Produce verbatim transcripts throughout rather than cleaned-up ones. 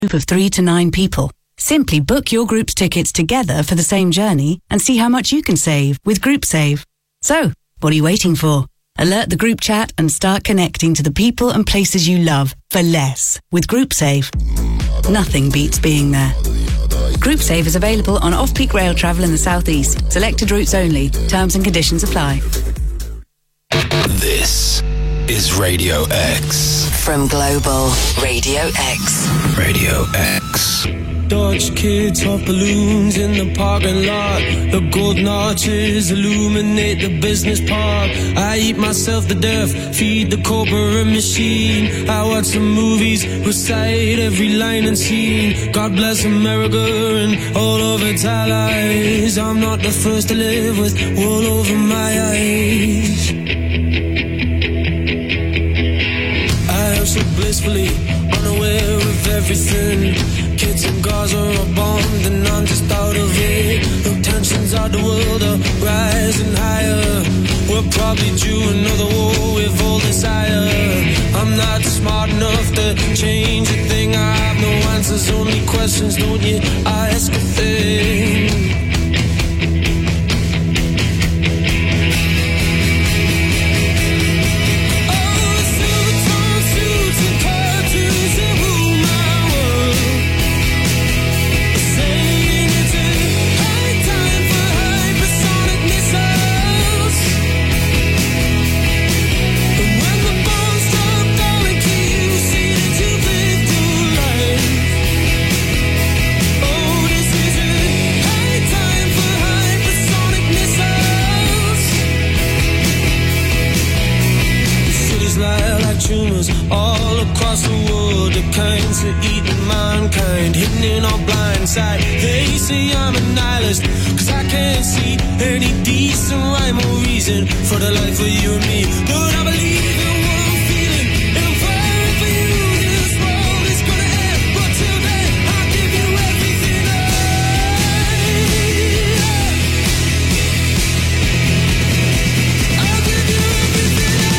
group of three to nine people. Simply book your group's tickets together for the same journey and see how much you can save with GroupSave. So, what are you waiting for? Alert the group chat and start connecting to the people and places you love for less with GroupSave. Nothing beats being there. GroupSave is available on off-peak rail travel in the southeast. Selected routes only. Terms and conditions apply. This is Radio X. From Global Radio X. Radio X. Dutch kids hot balloons in the parking lot. The golden arches illuminate the business park. I eat myself to death, feed the corporate machine. I watch some movies, recite every line and scene. God bless America and all of its allies. I'm not the first to live with wool over my eyes. I am so blissfully unaware of everything. Kids in Gaza are bombed and I'm just out of it. The tensions of the world are rising higher. We're probably due another war with all desire. I'm not smart enough to change a thing. I have no answers, only questions. Don't you ask a thing. All across the world, the kinds that eating mankind, hidden in our blind side. They say I'm a nihilist, cause I can't see any decent rhyme or reason for the life of you and me. But I believe in one feeling, and I'm fighting for you. This world is gonna end, but till then, I'll give you everything I I'll give you everything I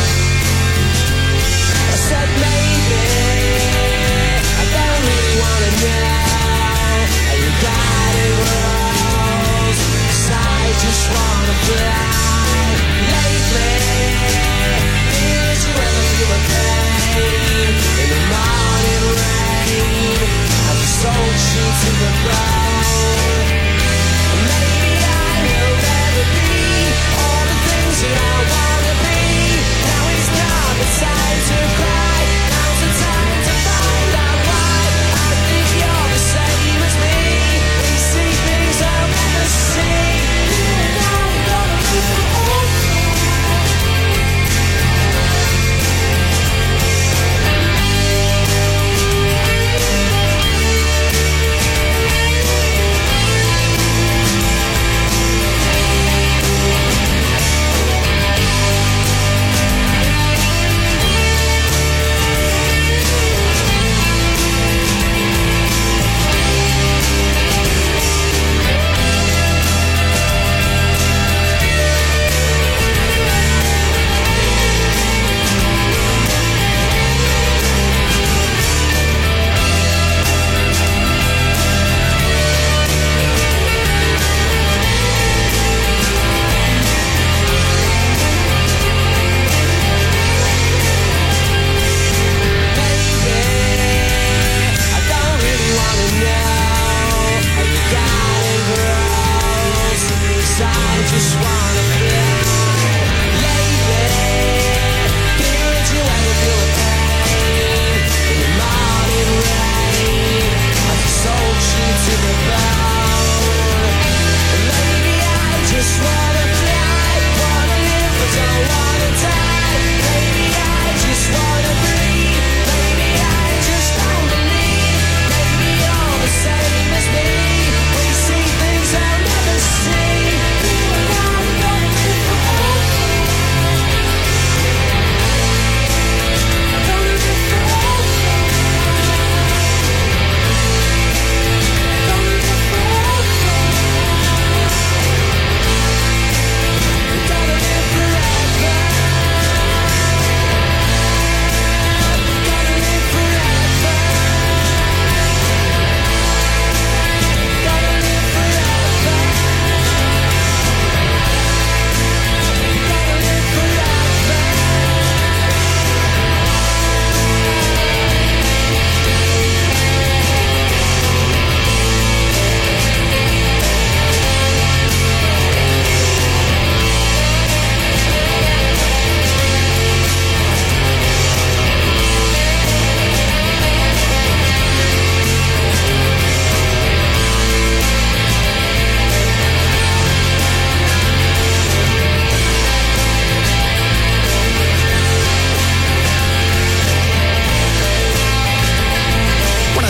wanna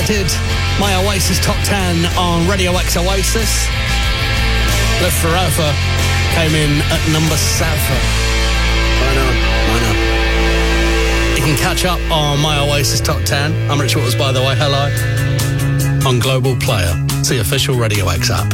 started my Oasis Top ten on Radio X Oasis. Live Forever came in at number seven. I know, I know. You can catch up on my Oasis Top ten. I'm Rich Waters, by the way. Hello. On Global Player. It's the official Radio X app.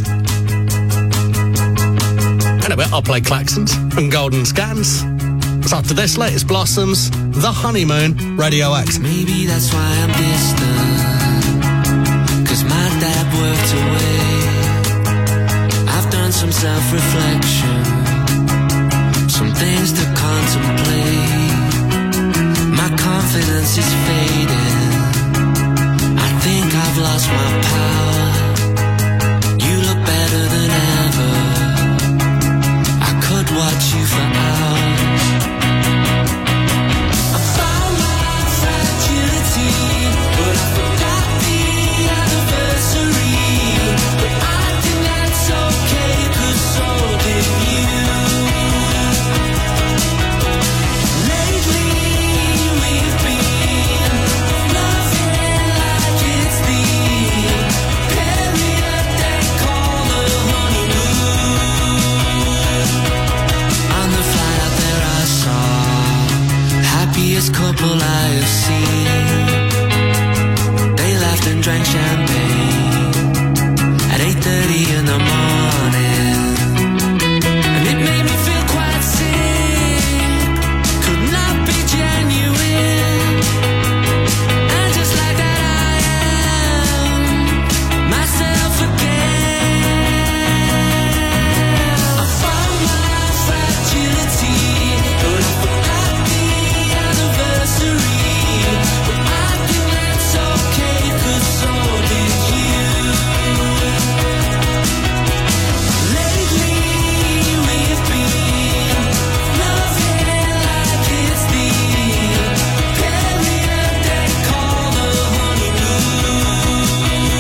In a bit, I'll play Klaxons and Golden Scans. So after this, latest Blossoms, The Honeymoon, Radio X. Maybe that's why I'm distant, 'cause my dad worked away. I've done some self-reflection, some things to contemplate. My confidence is fading, I think I've lost my power. You look better than ever, I could watch you for hours. But I forgot the anniversary. But I think that's okay, 'cause so did you. Lately we've been loving like it's the period they call the honeymoon. On the flight out there I saw happiest couple I have seen. And drank champagne at eight thirty in the morning, and it made me feel quite sick, could not be genuine, and just like that I am myself again. I found my fragility, but I forgot the anniversary. But I think that's okay, 'cause so did you. Lately we've been loving like it's the period they call the honeymoon.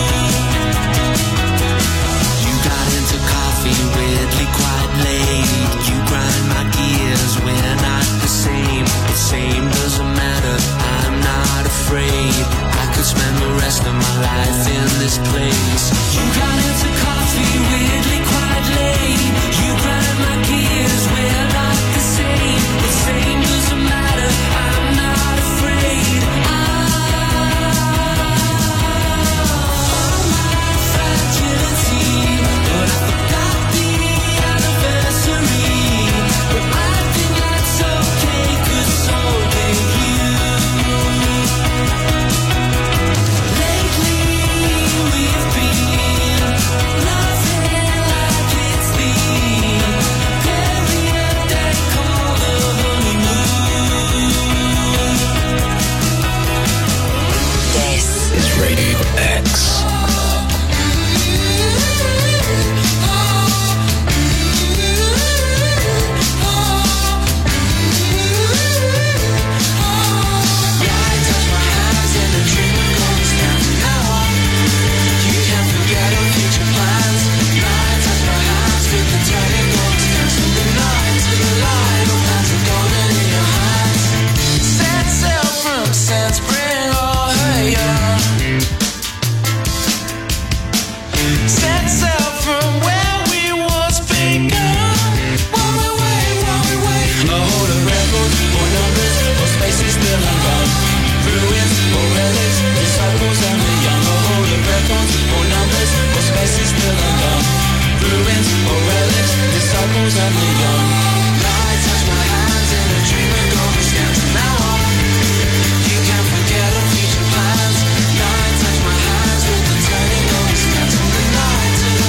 You got into coffee weirdly quite late. You grind my gears, we're not the same. The same doesn't matter, I'm not afraid. I could spend the rest of my life in this place. You got into coffee weirdly quite late. You grind my gears, we're not the same. The same doesn't matter, I'm not afraid. I found my fragility, but I forgot the anniversary. But I think that's okay, 'cause so did you. Lately we've been loving like it's the period they call the honeymoon. This Is Radio X. Now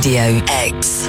Radio X.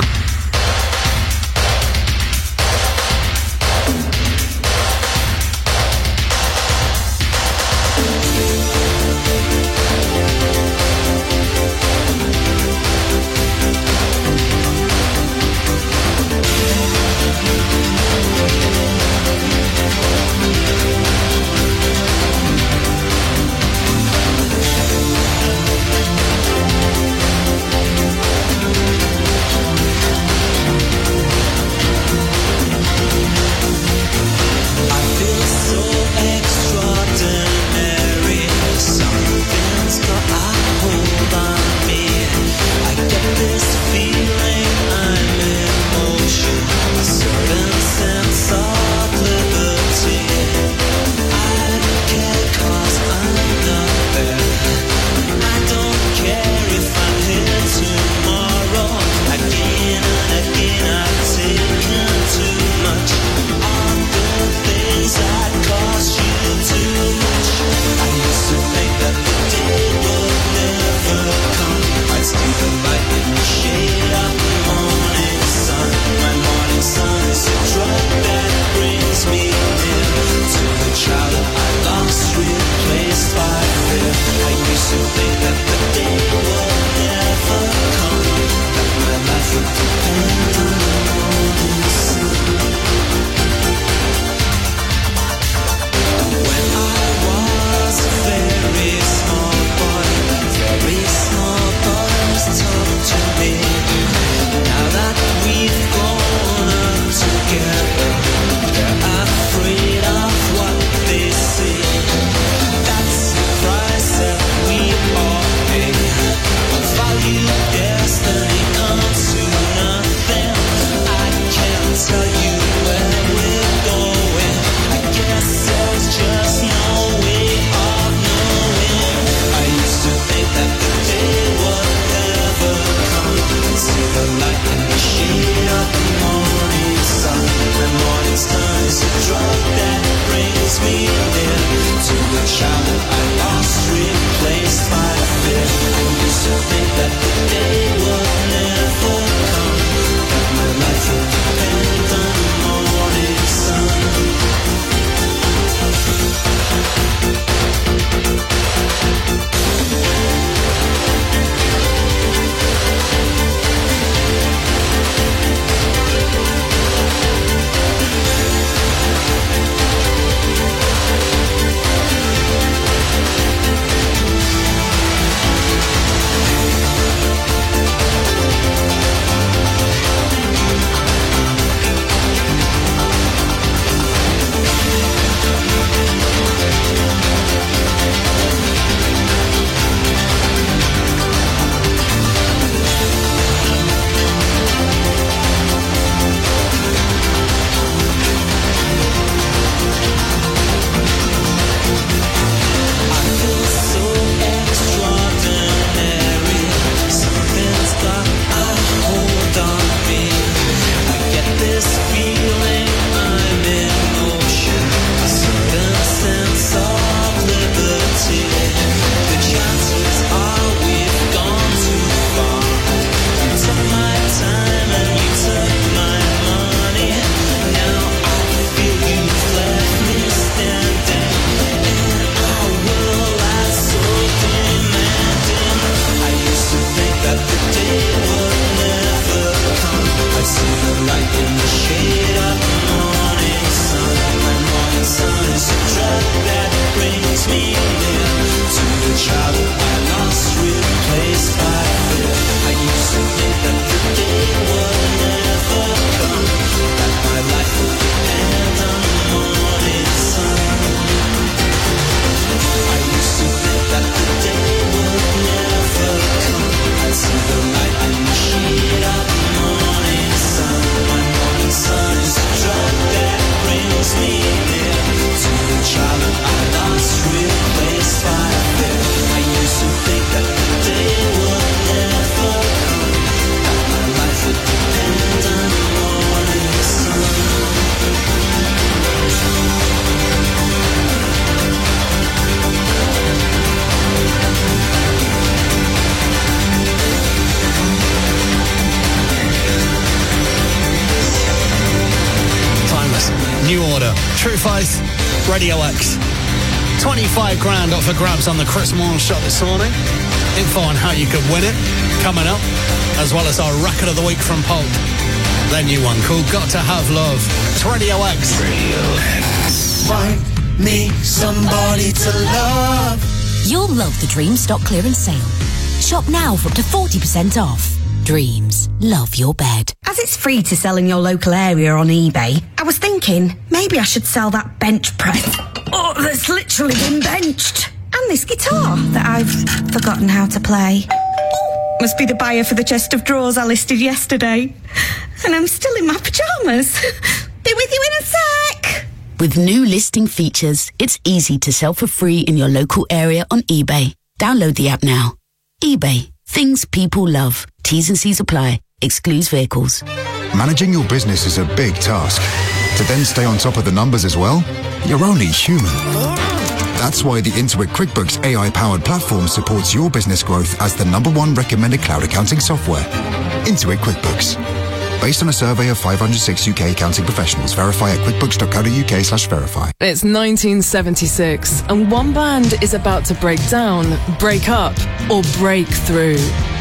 new order. True Faith, Radio X. twenty-five grand off for grabs on the Chris Moore shot this morning. Info on how you could win it coming up, as well as our record of the week from Pulp. Their new one called Got to Have Love. It's Radio X. Radio X. Find me somebody to love. You'll love the Dreams stock clearance sale. Shop now for up to forty percent off. Dreams, love your bed. As it's free to sell in your local area on eBay, I was thinking maybe I should sell that bench press. Oh, that's literally been benched. And this guitar that I've forgotten how to play. Oh, must be the buyer for the chest of drawers I listed yesterday. And I'm still in my pyjamas. Be with you in a sec. With new listing features, it's easy to sell for free in your local area on eBay. Download the app now. eBay. Things people love. T's and C's apply. Excludes vehicles. Managing your business is a big task. To then stay on top of the numbers as well, you're only human. That's why the Intuit QuickBooks A I-powered platform supports your business growth as the number one recommended cloud accounting software. Intuit QuickBooks. Based on a survey of five hundred six U K accounting professionals. Verify at quickbooks.co.uk slash verify. It's nineteen seventy-six, and one band is about to break down, break up, or break through.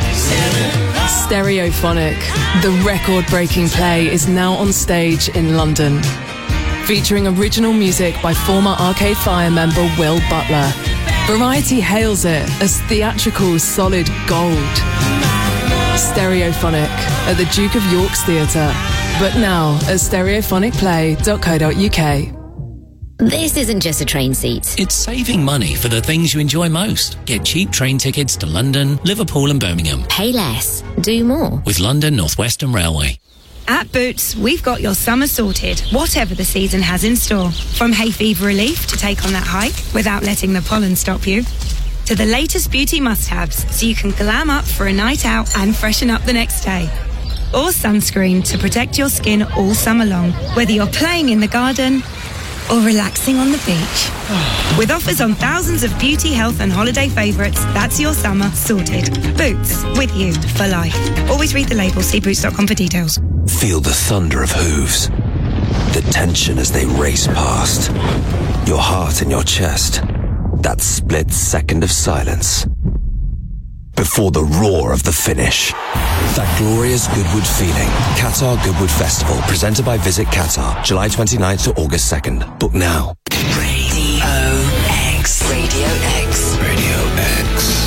Stereophonic, the record-breaking play, is now on stage in London. Featuring original music by former Arcade Fire member Will Butler. Variety hails it as theatrical solid gold. Stereophonic at the Duke of York's Theatre, but now at stereophonic play dot co dot uk. This isn't just a train seat. It's saving money for the things you enjoy most. Get cheap train tickets to London, Liverpool and Birmingham. Pay less, do more. With London North Western Railway. At Boots, we've got your summer sorted, whatever the season has in store. From hay fever relief to take on that hike without letting the pollen stop you, to the latest beauty must-haves so you can glam up for a night out and freshen up the next day. Or sunscreen to protect your skin all summer long, whether you're playing in the garden or relaxing on the beach. With offers on thousands of beauty, health and holiday favourites, that's your summer sorted. Boots, with you for life. Always read the label, see boots dot com for details. Feel the thunder of hooves, the tension as they race past, your heart in your chest, that split second of silence before the roar of the finish. That glorious Goodwood feeling. Qatar Goodwood Festival, presented by Visit Qatar, July twenty-ninth to August second. Book now. Radio X. Radio X. Radio X.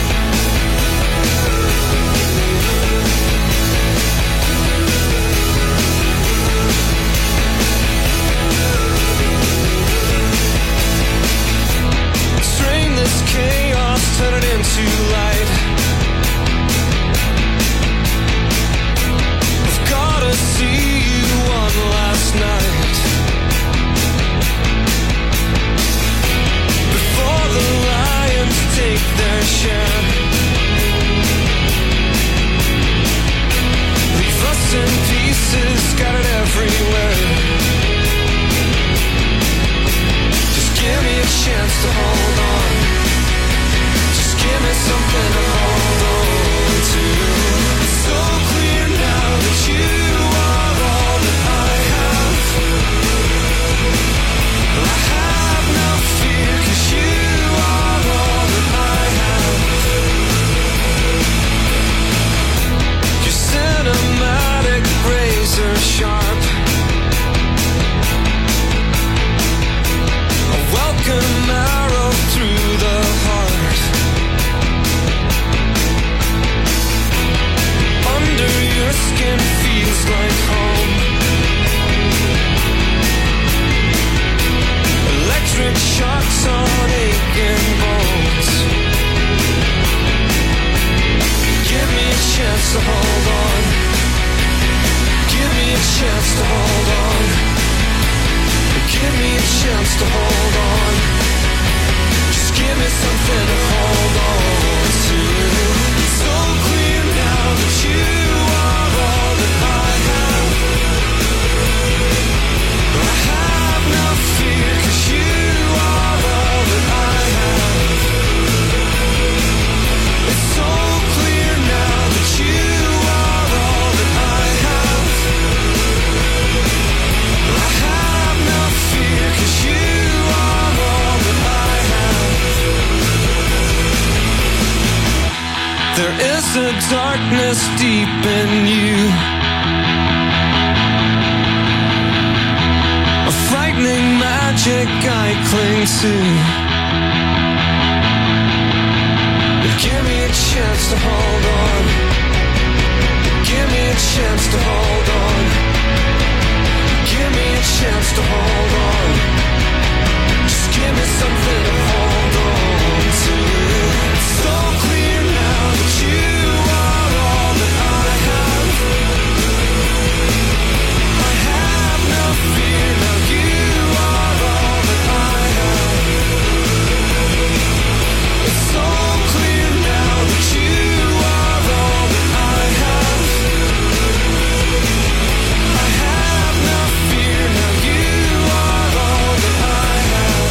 Strain this chaos, turn it into light. I've gotta see you one last night before the lions take their share. Leave us in pieces, scattered everywhere. Just give me a chance to hold on. Just give me something to hold on to. It's so clear now that you are all that I have. I have no fear, 'cause you are all that I have. Your cinematic razor sharp, a welcome arrow through the heart. Under your skin feels like home. Electric shocks on aching bones. Give me a chance to hold on. Give me a chance to hold on. Give me a chance to hold on. Just give me something to hold on to. It's so clear now that you are all that I have. I have no fear, 'cause you are all that I have. It's so clear now that you are all that I have. I have no the darkness deep in you. A frightening magic I cling to. Give me a chance to hold on. Give me a chance to hold on. Give me a chance to hold on. Just give me something to hold on to. It's so clear now that you are all that I have. I have no fear now. You are all that I have. It's so clear now that you are all that I have. I have no fear now. You are all that I have.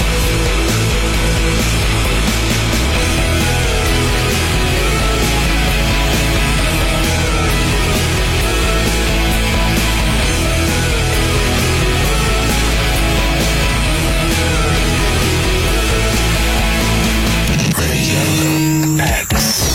Radio X.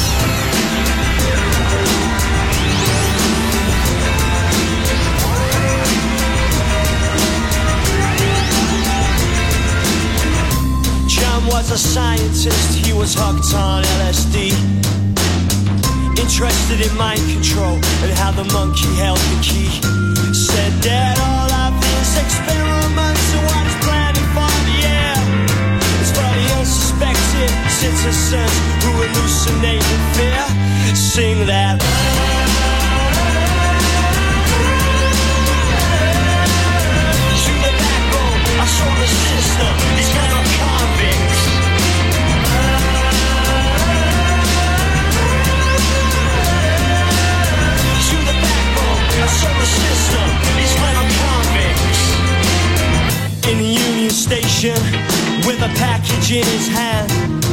John was a scientist, he was hooked on L S D. Interested in mind control and how the monkey held the key. Said that all of his experiments are what he's planning for the air. It's for the unsuspected citizens who hallucinate in fear. Sing that. To the backbone, I saw the system, these kind of convicts. To the backbone, I saw the system, these kind of convicts. In the Union Station, with a package in his hand,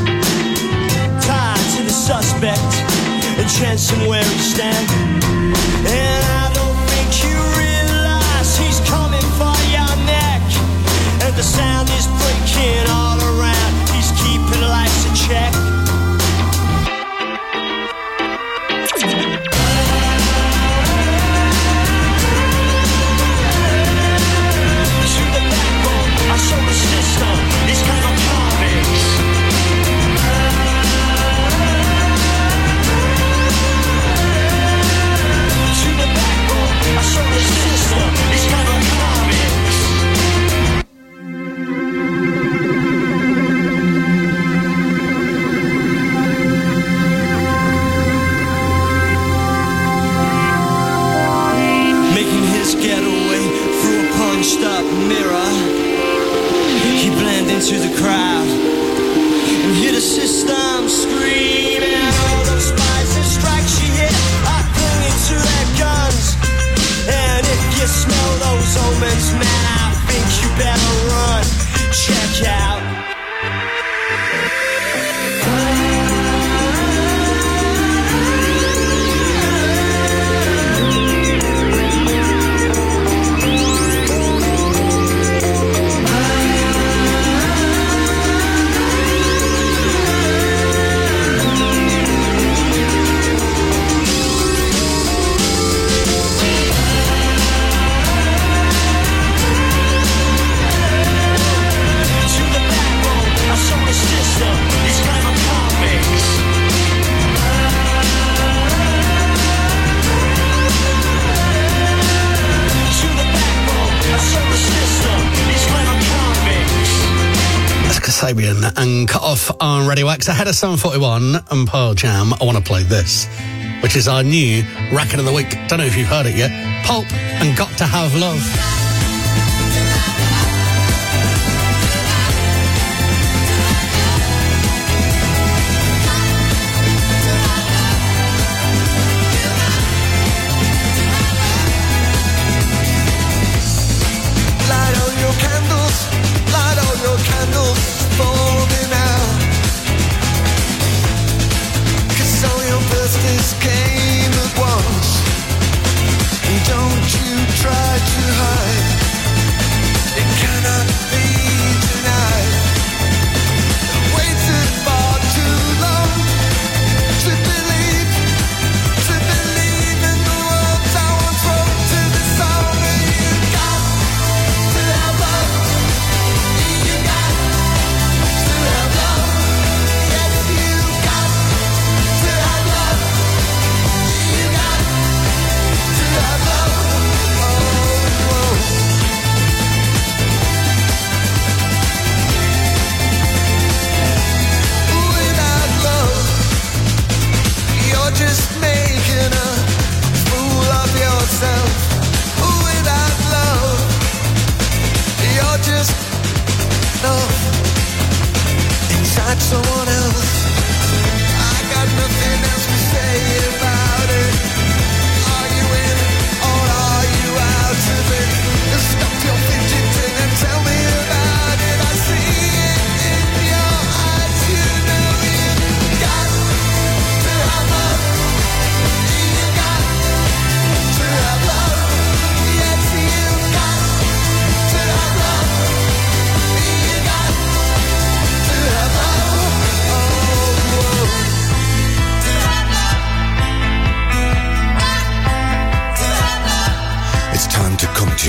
tied to the suspect, and chancing where he stands. And I don't think you realize he's coming for your neck. And the sound is breaking all around. He's keeping lights in check. To the backbone, I saw the system, these kind of convicts. To the backbone, I saw the system, these kind of convicts. Making his getaway through a punched up mirror, he blended into the crowd and hear the system screaming. All those spies and strikes she hit are clinging to their guns. And if you smell those omens, man, I think you better run. Check out. Kasabian and Cut Off on Radio X. Ahead of seven forty-one and Pearl Jam, I want to play this, which is our new record of the week. Don't know if you've heard it yet. Pulp and Got to Have Love. Light on your candles, light on your candles for me now. 'Cause all your birthdays came at once. And don't you try to hide.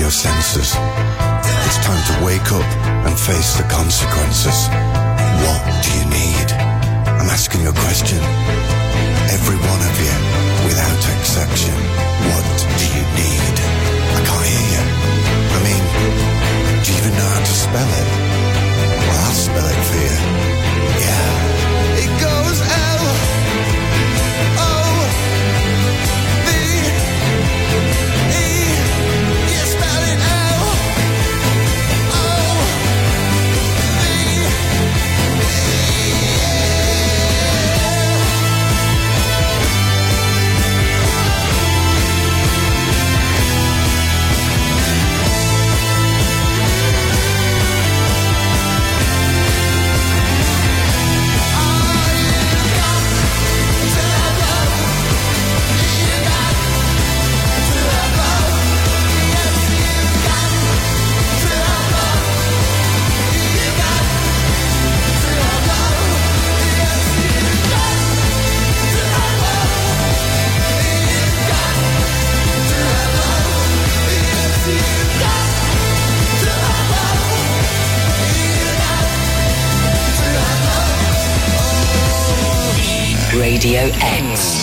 your senses. It's time to wake up and face the consequences. What do you need? I'm asking you a question. Every one of you, without exception. What do you need? I can't hear you. I mean, do you even know how to spell it? Well, I'll spell it for you. Yeah. It goes L O V E. You spell it L O V E. Radio X.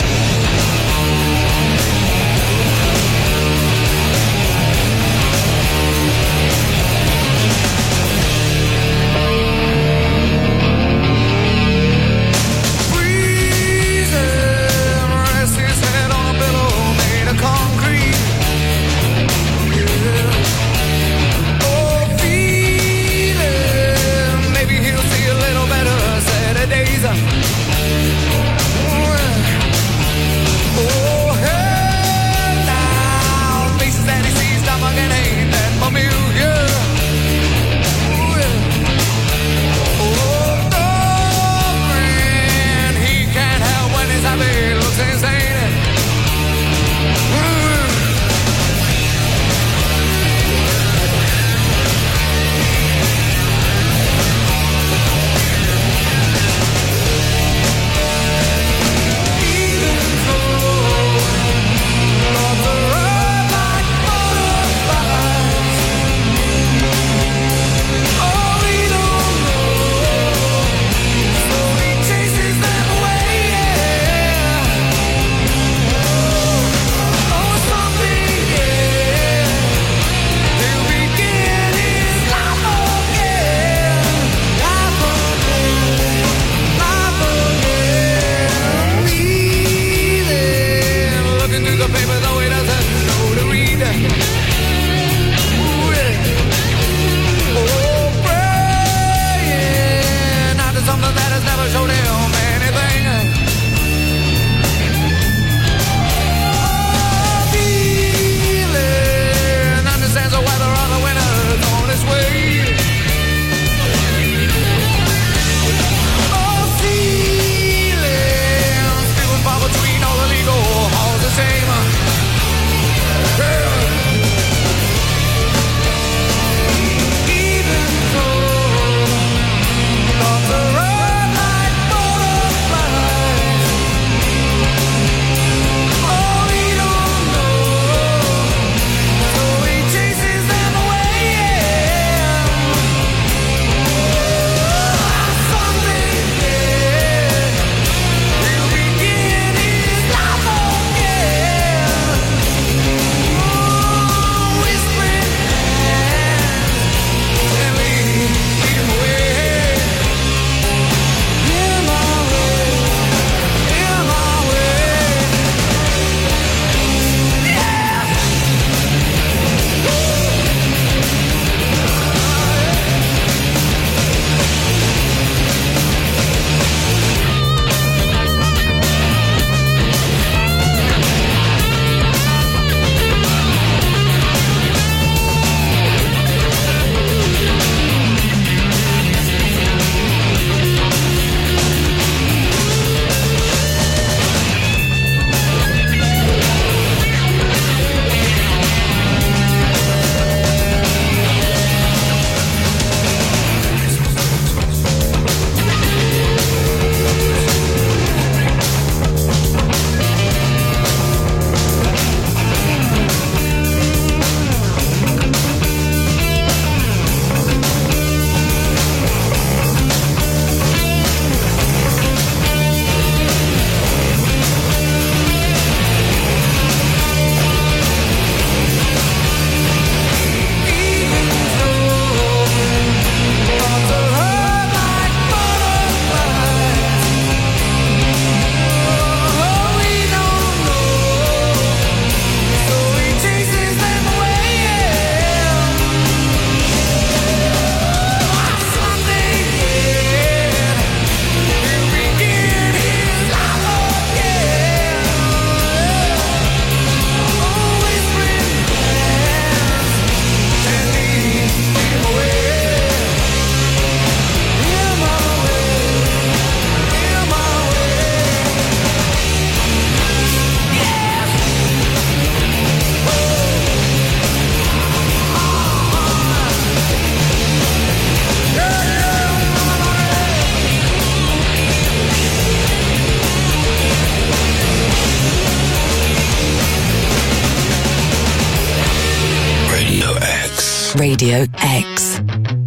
Radio X.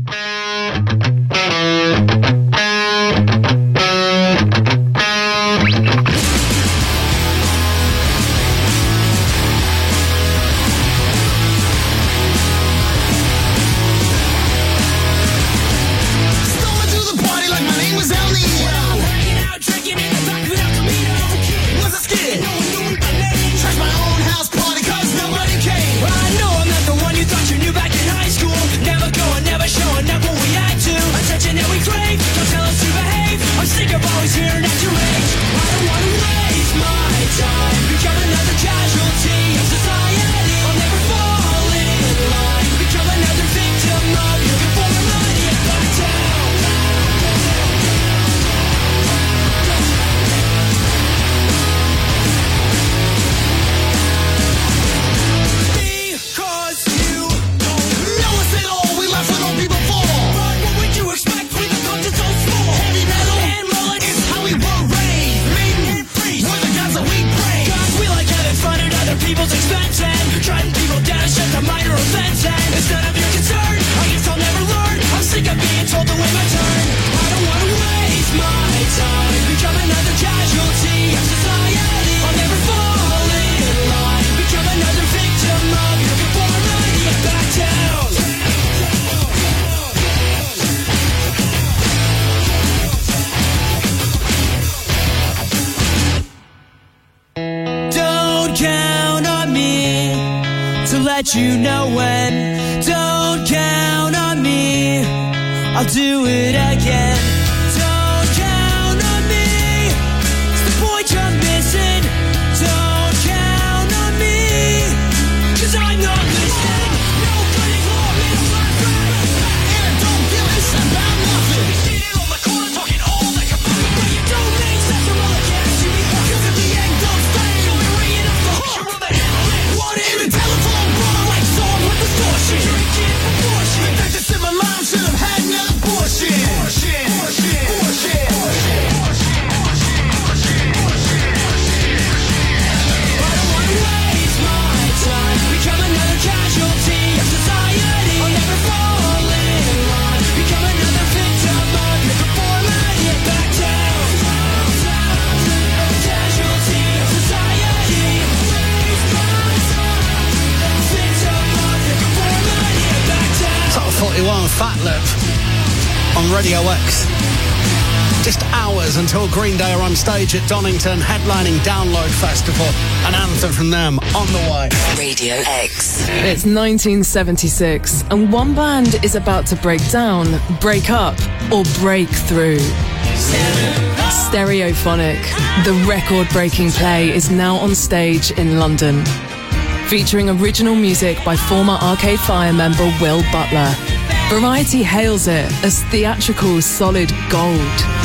You know when. Don't count on me, I'll do it again. Don't count on me, it's the point you're missing. Don't count on me, cause I'm not listening. No cutting law, middle class rap. And I don't give a shit about nothing. Sitting on the corner talking all like a puppet. But you don't make sense of all the cash you be fucking. Cause if the end don't stay, you'll be ringing off the hook. You're on the handle. What in the telephone? Drinking abortion. In fact, it's in my mom should have had an abortion. Abortion. Abortion. Abortion. I don't want to waste my time. Become another casualty of society. I'll never fall in line. Become another victim of your conformity. Get back down. Casualty of society. Waste my time. Victim of your conformity. Top forty-one, Fat Lip on Radio X. Just hours until Green Day are on stage at Donington, headlining Download Festival. An anthem from them on the way. Radio X. It's nineteen seventy-six, and one band is about to break down, break up, or break through. Stereophonic, the record-breaking play, is now on stage in London. Featuring original music by former Arcade Fire member Will Butler. Variety hails it as theatrical solid gold.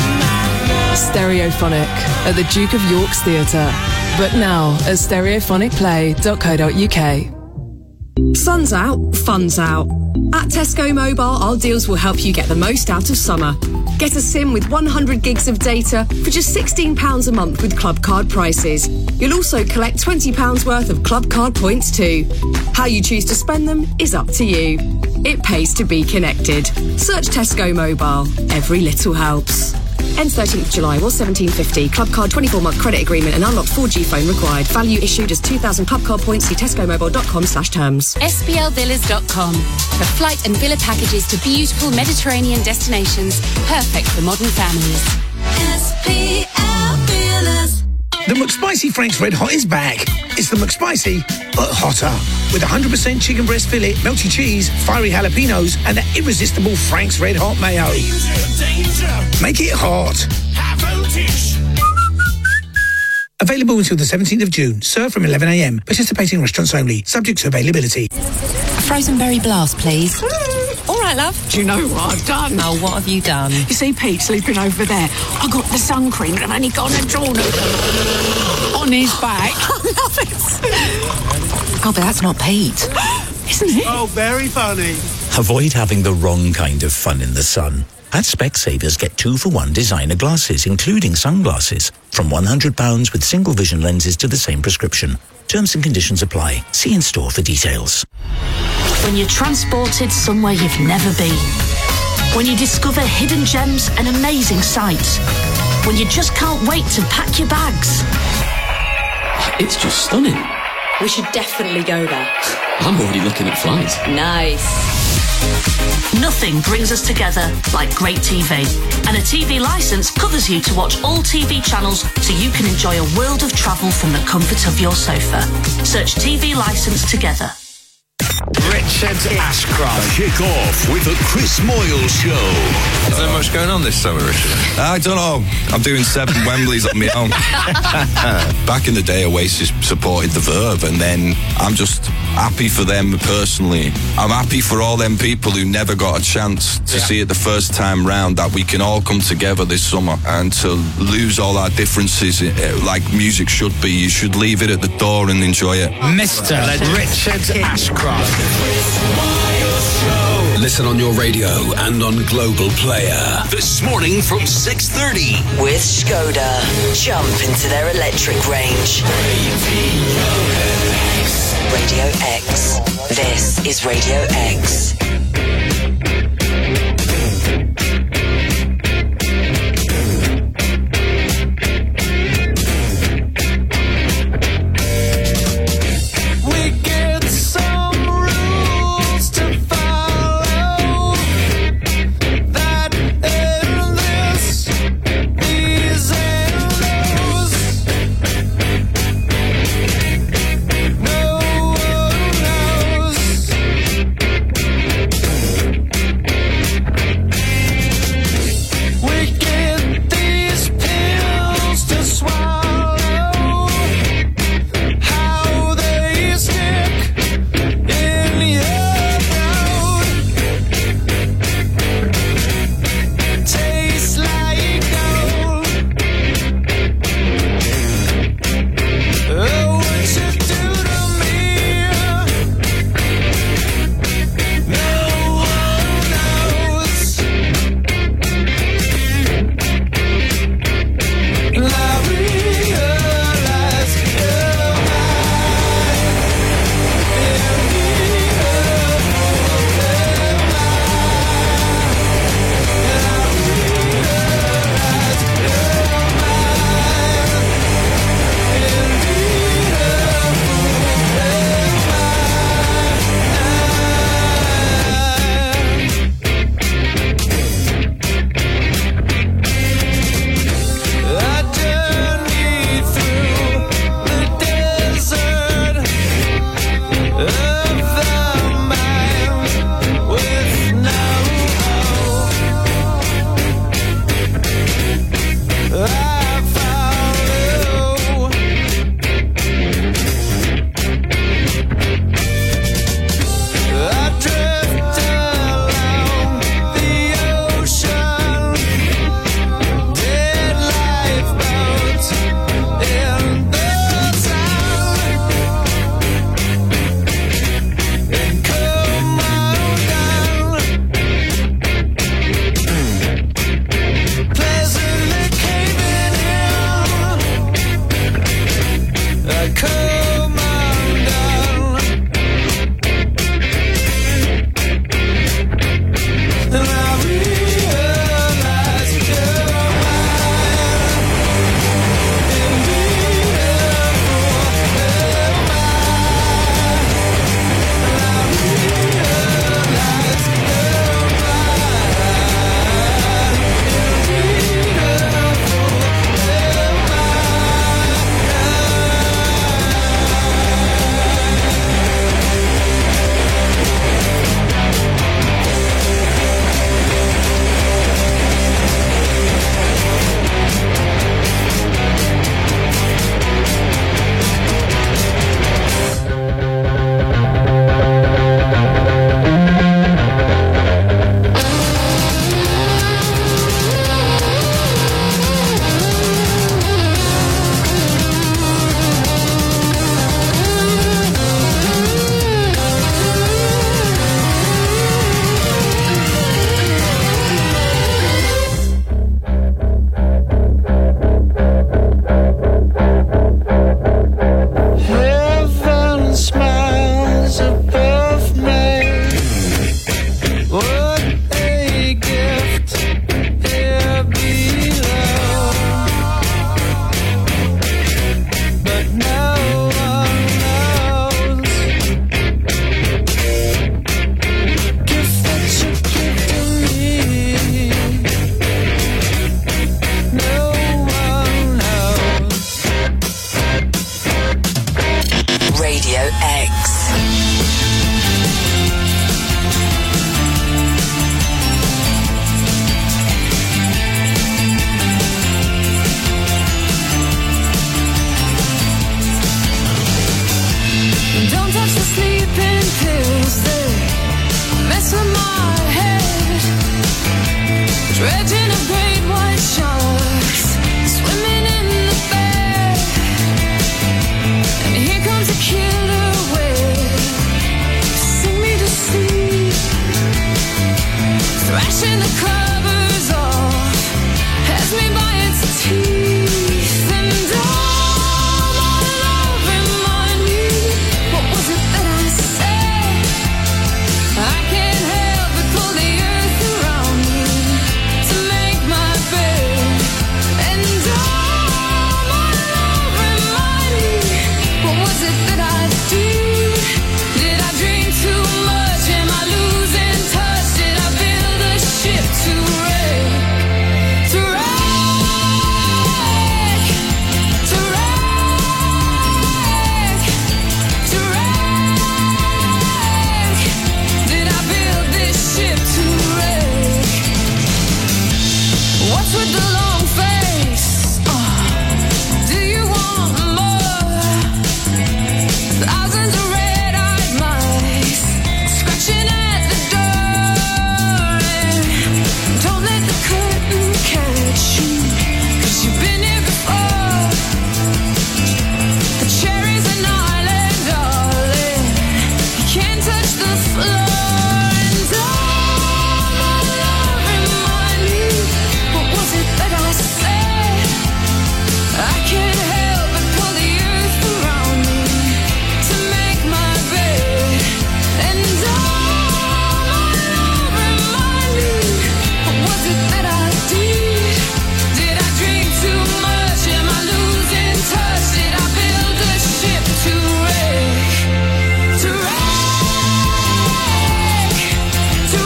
Stereophonic at the Duke of York's Theatre, but now at stereophonic play dot co dot uk. Sun's out, fun's out. At Tesco Mobile, our deals will help you get the most out of summer. Get a SIM with one hundred gigs of data for just sixteen pounds a month with Club Card prices. You'll also collect twenty pounds worth of Club Card points too. How you choose to spend them is up to you. It pays to be connected. Search Tesco Mobile. Every little helps. Ends thirteenth of July, was seventeen fifty. Club Card twenty-four month credit agreement and unlocked four G phone required. Value issued as two thousand Club Card points. See tesco mobile dot com slash terms. S B L villas dot com. For flight and villa packages to beautiful Mediterranean destinations, perfect for modern families. S B L Villas. The McSpicy Frank's Red Hot is back. It's the McSpicy, but hotter. With one hundred percent chicken breast fillet, melty cheese, fiery jalapenos, and the irresistible Frank's Red Hot mayo. Danger, danger. Make it hot. Have voltage. Available until the seventeenth of June. Served from eleven a m. Participating restaurants only. Subject to availability. A frozen berry blast, please. All right, love. Do you know what I've done? No, what have you done? You see Pete sleeping over there. I got the sun cream and only gone and drawn it on his back. I love it. God, but that's not Pete. Isn't it? Oh, very funny. Avoid having the wrong kind of fun in the sun. At Specsavers, get two for one designer glasses, including sunglasses, from one hundred pounds with single vision lenses to the same prescription. Terms and conditions apply. See in store for details. When you're transported somewhere you've never been. When you discover hidden gems and amazing sights. When you just can't wait to pack your bags. It's just stunning. We should definitely go there. I'm already looking at flights. Nice. Nothing brings us together like great T V. And a T V licence covers you to watch all T V channels so you can enjoy a world of travel from the comfort of your sofa. Search T V licence together. Richard Ashcroft. Kick off with the Chris Moyle Show. Is there much going on this summer, Richard? I don't know. I'm doing seven Wembleys on my own. Back in the day, Oasis supported the Verve, and then I'm just happy for them personally. I'm happy for all them people who never got a chance to yeah. see it the first time round, that we can all come together this summer and to lose all our differences like music should be. You should leave it at the door and enjoy it. Mister Richard Ashcroft. Listen on your radio and on Global Player. This morning from six thirty. With Skoda. Jump into their electric range. Radio X. This is Radio X. dredging of great white sharks, swimming in the bay. And here comes a killer wave, sing me to sleep, thrashing the covers off, has me by its teeth. And all my love remind me, what was it that I said? I can't help but pull the earth around me to make my bed. And all my love remind me, what was it that I did? Did I drink too much? Am I losing touch? Did I build a ship to wreck? To wreck? To wreck? To wreck? Did I build this ship to wreck? What's with the long face? Oh, do you want more? Thousands of red-eyed mice scratching at the door. And don't let the curtain catch you, 'cause you've been here before. The cherry's an island, darling, you can't touch the floor. And all my love remind me, what was it that I said? I can't help but pull the earth around me to make my bed. And all my love remind me, what was it that I did? Did I drink too much? Am I losing touch? Did I build a ship to wreck? To wreck? To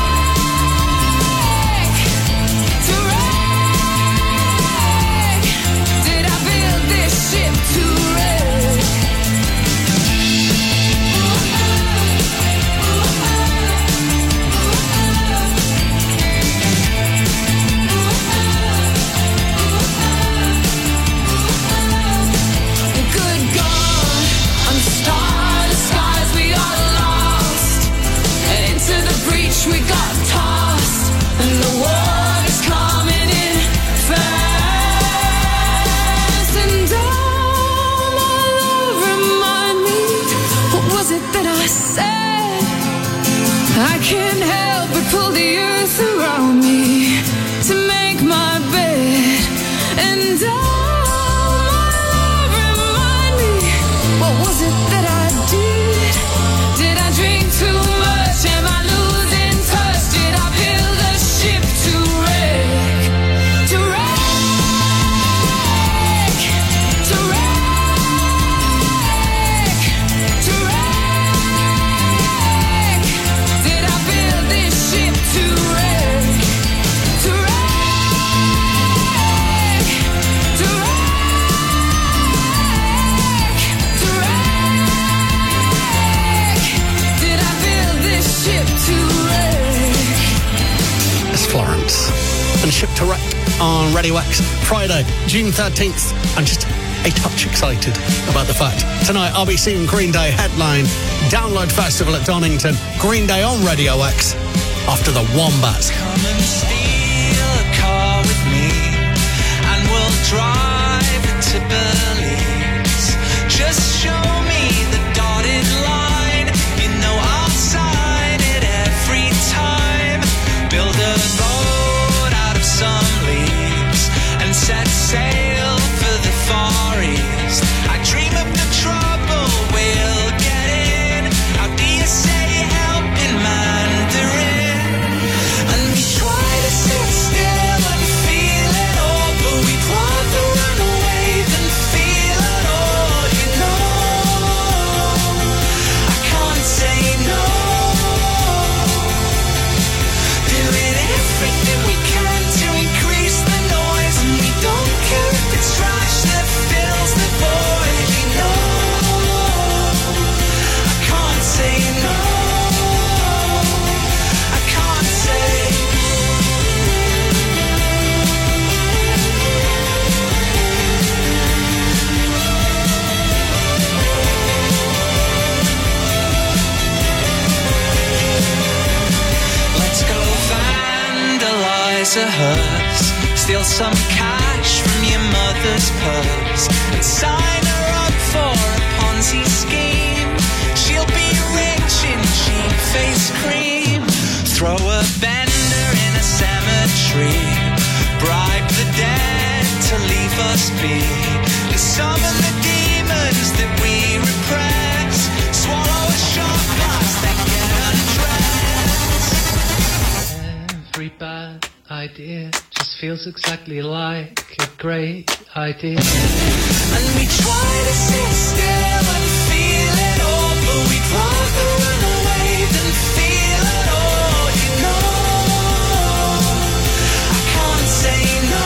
wreck? To wreck? Did I build this ship to wreck? Good God, on starless skies we got lost, and into the breach we got tossed, and the water's coming in fast. And all my love remind me, what was it that I said? I can't help but pull the earth around me to make my bed. And all my love remind me, what was it that I did? Did I drink too much? Am I losing touch? Did I build a ship to wreck? To wreck? To wreck? To wreck? Did I build this ship to wreck? To wreck? To wreck? To wreck? Did I build this ship to wreck? It's Florence and Ship to Wreck on Radio X, Friday, June thirteenth. I'm just a touch excited about the fact tonight I'll be seeing Green Day headline Download Festival at Donington. Green Day on Radio X after the Wombats. Come and steal a car with me, and we'll drive it to Belize. Just show me the dotted line, you know I'll sign it every time. Build a boat out of some leaves and set sail for the Far East. I dream of the trouble we'll get in. How do you say help in Mandarin? And we try to buys a hearse, steal some cash from your mother's purse, and sign her up for a Ponzi scheme. She'll be rich in cheap face cream. Throw a bender in a cemetery, bribe the dead to leave us be, and summon the demons that we repress. Swallow a shot glass, then get undressed. Every bad idea just feels exactly like a great idea. And we try to sit still and feel it all, but we'd rather run away than feel it all, you know. I can't say no.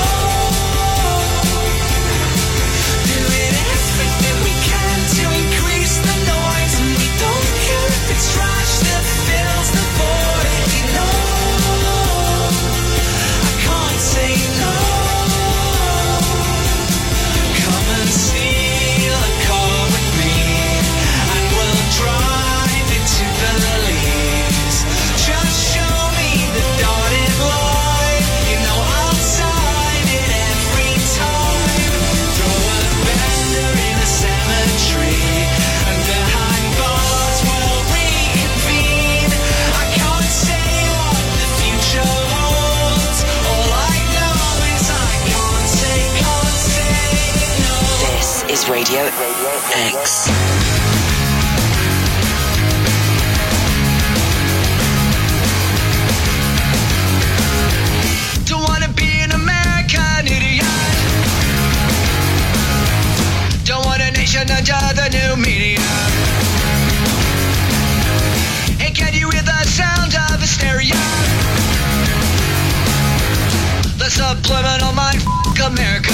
Doing everything we can to increase the noise, and we don't care if it's trash that fills the void, you know. I can't say no. Come and steal a car with me, and we'll drive into the leaves. Just show me the dotted line, you know I'll sign it every time. Throw a bender in a cemetery, and behind bars we'll reconvene. I can't say what the future holds. All I know is I can't say, can't say no. This is Radio X. Don't wanna be an American idiot. Don't want a nation under the new media. And can you hear the sound of hysteria? The subliminal mind f*** America.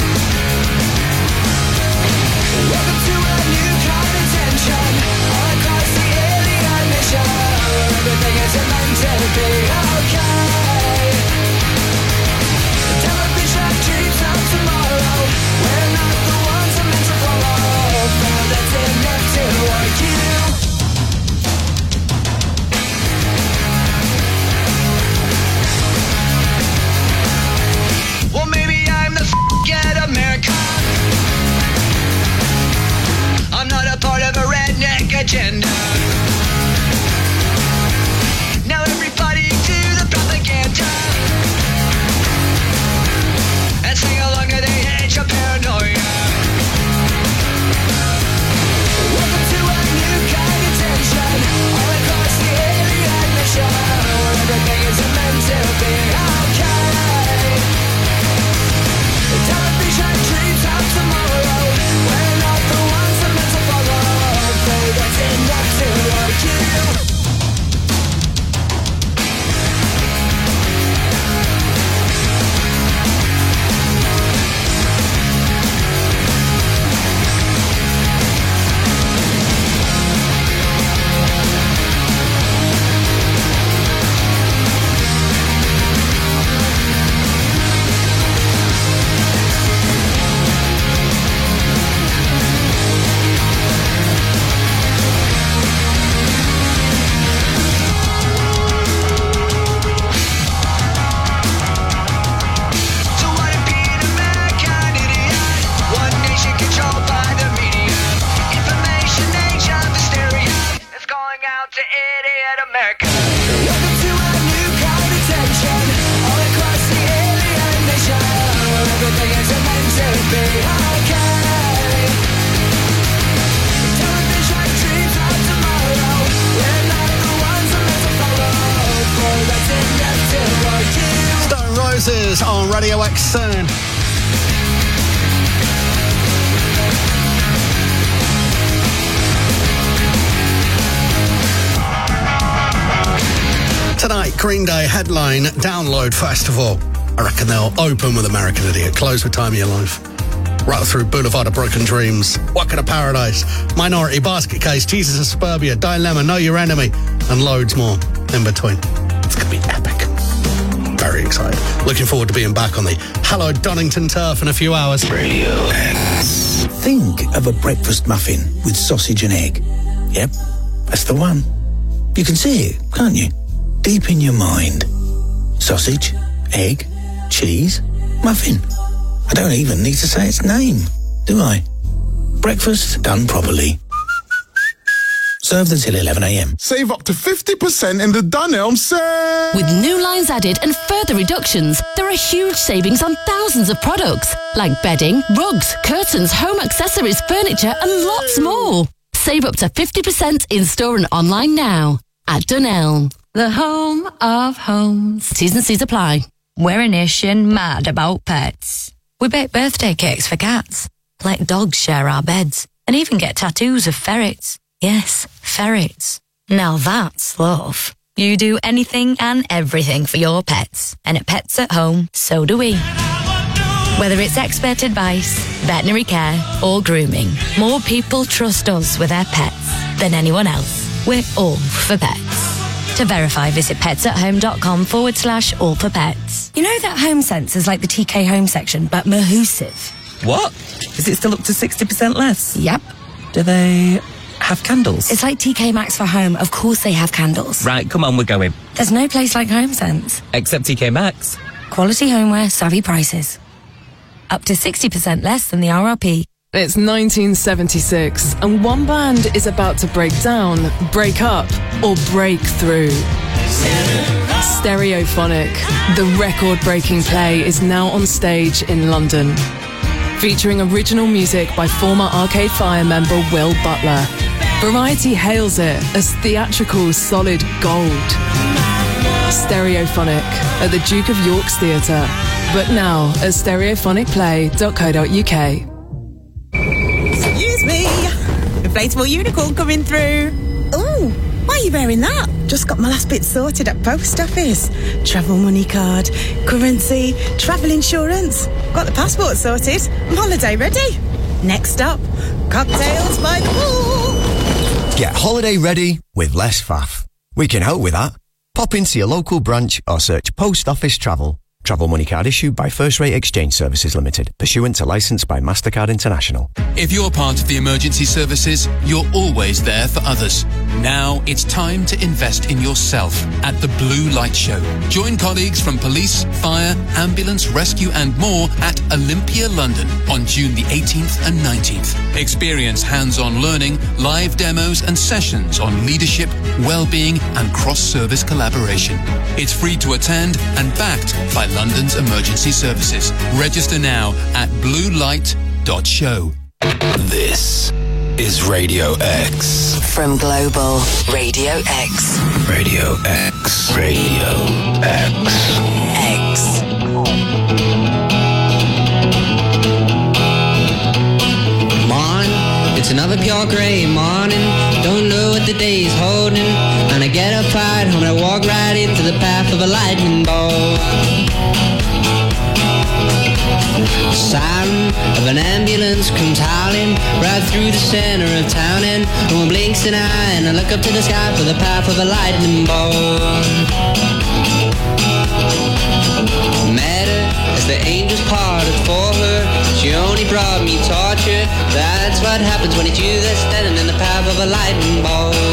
Welcome to a new kind of tension all across the alien mission, where everything is meant to be okay. Television dreams of tomorrow, we're not the ones I'm meant to follow, but that's enough to argue. Well, maybe I'm the f***ing American. I'm not a part of a redneck agenda. Now everybody do the propaganda and sing along to the edge of paranoia. Welcome to a new kind of tension all across the alien mission, where everything is meant to be okay. Television dreams of tomorrow, we're not the ones I'm meant to follow, but that's enough to argue. On Radio X soon. Tonight, Green Day headline Download Festival. I reckon they'll open with American Idiot, close with Time of Your Life. Right through Boulevard of Broken Dreams, Walking to Paradise, Minority, Basket Case, Jesus of Suburbia, Dilemma, Know Your Enemy, and loads more in between. It's going to be epic. Very excited. Looking forward to being back on the hallowed Donington turf in a few hours. Radio X. Think of a breakfast muffin with sausage and egg. Yep, that's the one. You can see it, can't you? Deep in your mind. Sausage, egg, cheese, muffin. I don't even need to say its name, do I? Breakfast done properly. Served until eleven a m. Save up to fifty percent in the Dunelm sale! With new lines added and further reductions, there are huge savings on thousands of products, like bedding, rugs, curtains, home accessories, furniture, and lots more. Save up to fifty percent in-store and online now at Dunelm. The home of homes. T's and C's apply. We're a nation mad about pets. We bake birthday cakes for cats, let dogs share our beds, and even get tattoos of ferrets. Yes, ferrets. Now that's love. You do anything and everything for your pets. And at Pets at Home, so do we. Whether it's expert advice, veterinary care, or grooming, more people trust us with their pets than anyone else. We're all for pets. To verify, visit petsathome.com forward slash all for pets. You know that Home Sense is like the T K Home section, but Mahusive? What? Is it still up to sixty percent less? Yep. Do they have candles? It's like T K Maxx for home. Of course they have candles. Right, come on, we're going. There's no place like Home Sense. Except T K Maxx. Quality homeware, savvy prices. Up to sixty percent less than the R R P. It's nineteen seventy-six, and one band is about to break down, break up, or break through. Stereophonic, the record-breaking play, is now on stage in London. Featuring original music by former Arcade Fire member Will Butler. Variety hails it as theatrical solid gold. Stereophonic at the Duke of York's Theatre, but now at stereophonic play dot co dot uk. Excuse me, inflatable unicorn coming through. Ooh, why are you wearing that? Just got my last bit sorted at post office. Travel money card, currency, travel insurance. Got the passport sorted. I'm holiday ready. Next stop, cocktails by the pool. Get holiday ready with less faff. We can help with that. Pop into your local branch or search Post Office Travel. Travel money card issued by First Rate Exchange Services Limited, pursuant to licence by MasterCard International. If you're part of the emergency services, you're always there for others. Now it's time to invest in yourself at the Blue Light Show. Join colleagues from police, fire, ambulance, rescue and more at Olympia, London on June the eighteenth and nineteenth. Experience hands-on learning, live demos and sessions on leadership, well-being and cross-service collaboration. It's free to attend and backed by London's emergency services. Register now at blue light dot show. This is Radio X. From Global Radio X. Radio X. Radio X. X. Morning, it's another pure grey morning. Don't know what the day's holding. And I get up right home and I walk right into the path of a lightning bolt. The siren of an ambulance comes howling right through the center of town, and no one blinks an eye, and I look up to the sky for the path of a lightning bolt. Met her as the angels parted for her. She only brought me torture. That's what happens when it's you that's standing in the path of a lightning bolt.